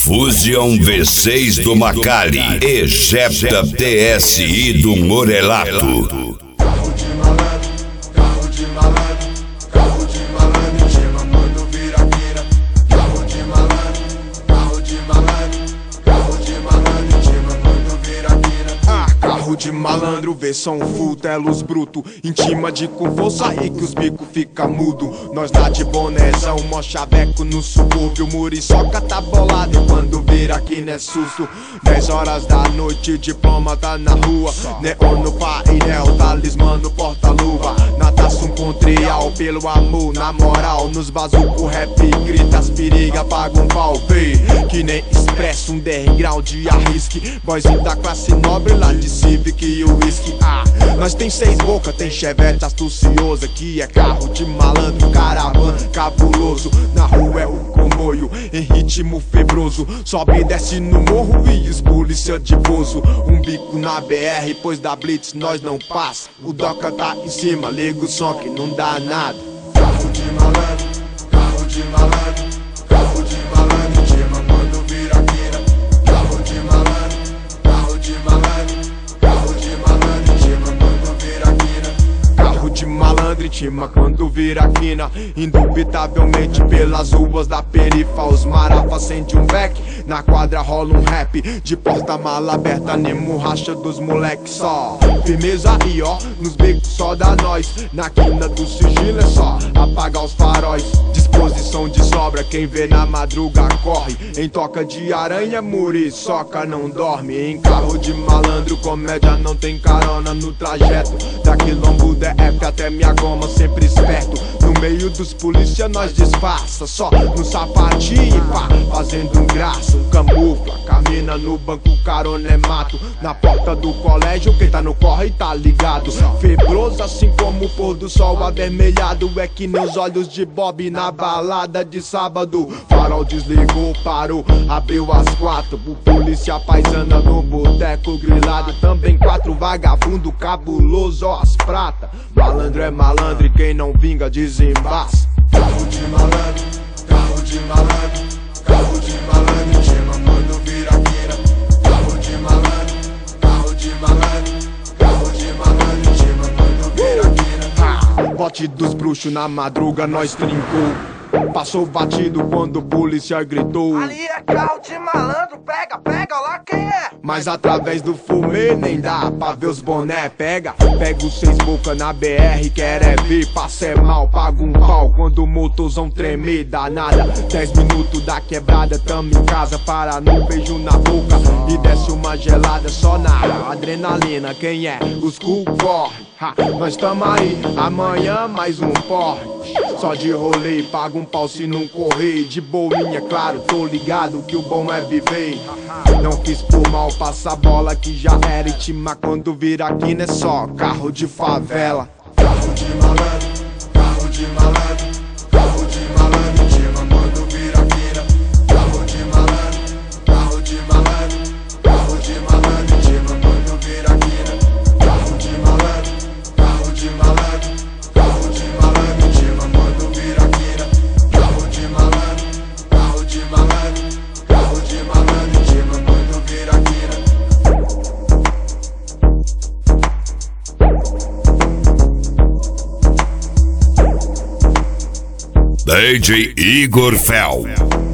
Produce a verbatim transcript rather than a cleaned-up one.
Fusion V seis do Macali, Ejecta T S I do Morelato. Carro de malandro, carro de malandro, carro de malandro, chama quando vira quina. Carro de malandro, carro de malandro, carro de malandro, chama quando vira quina. Ah, carro de malandro, vê som full, telos bruto, intima de com força aí que os bico fica mudo. Nós tá de bonézão, mó chaveco no subúrbio, muriçoca tá bolado e quando vira quina é susto. Dez horas da noite, diploma tá na rua, neon no painel, talismã no porta-luva. Natação com trial, pelo amor, na moral, nos bazuco rap, grita as periga, paga um pau, vê, que nem expresso, um underground de arrisque. Boyzinho da classe nobre lá de Civic e o whisky. Ah, nós tem seis boca, tem chevette astuciosa, que é carro de malandro, caravana cabuloso. Na rua é o comboio, em ritmo febroso, sobe e desce no morro e os polícia de bozo. Um bico na B R, pois da blitz nós não passa. O doca tá em cima, liga o som que não dá nada. Carro de malandro, carro de malandro, carro de malandro, chama quando vira quina. Carro de malandro, carro de malandro, carro de malandro, chama quando vira quina. Carro de malandro e tima quando vira quina. Indubitavelmente pelas ruas da perifa, os marafa acende um beck, na quadra rola um rap, de porta-mala aberta, Nemo racha dos moleque só. Firmeza aí ó, nos becos só dá nós, na quina do sigilo é só apagar os faróis. Disposição de sobra, quem vê na madruga corre, em toca de aranha, muriçoca não dorme. Em carro de malandro, comédia não tem carona no trajeto, da quilombo D F até minha goma, sempre esperto. No meio dos polícia nós disfarça, só no sapatinho e pá, fazendo um graça, um camufla. Camina no banco, carona é mato, na porta do colégio quem tá no corre tá ligado. Febroso assim como o pôr do sol avermelhado, é que nem os olhos de Bob na balada de sábado. Farol desligou, parou, abriu às quatro, o polícia paisana no boteco grilado. Também quatro vagabundo cabuloso, ó as prata. Malandro é malandro e quem não vinga desembaça. Carro de malandro, carro de malandro, carro de malandro, chama quando vira quina. Carro de malandro, carro de malandro, carro de malandro, chama quando vira quina. Ah, bote dos bruxos na madruga nós trincou, passou batido quando o polícia gritou. Ali é carro de malandro, pega, pega lá quem é. Mas através do fumê nem dá pra ver os boné. Pega, pega os seis boca na B R, quer é ver, passa é mal, paga um pau quando o motorzão tremer, dá nada. Dez minutos da quebrada, tamo em casa, para no beijo na boca e desce uma gelada só na adrenalina. Quem é? Os cu corre, ha, nós tamo aí, amanhã mais um porre. Só de rolê, paga um pau se não correr. De boinha, claro, tô ligado que o bom é viver. Não quis por mal, passa a bola que já era. E tima quando vira quina é só carro de favela. Carro de malandro, carro de malandro, carro de malandro, tima quando vira quina. Carro de malandro, carro de malandro, carro de malandro, tima quando vira quina. Carro de malandro, carro de malandro, carro de malandro, tima quando vira quina. Carro de malandro, carro de malandro, carro de malandro, tima quando vira quina. D J Igor Fel.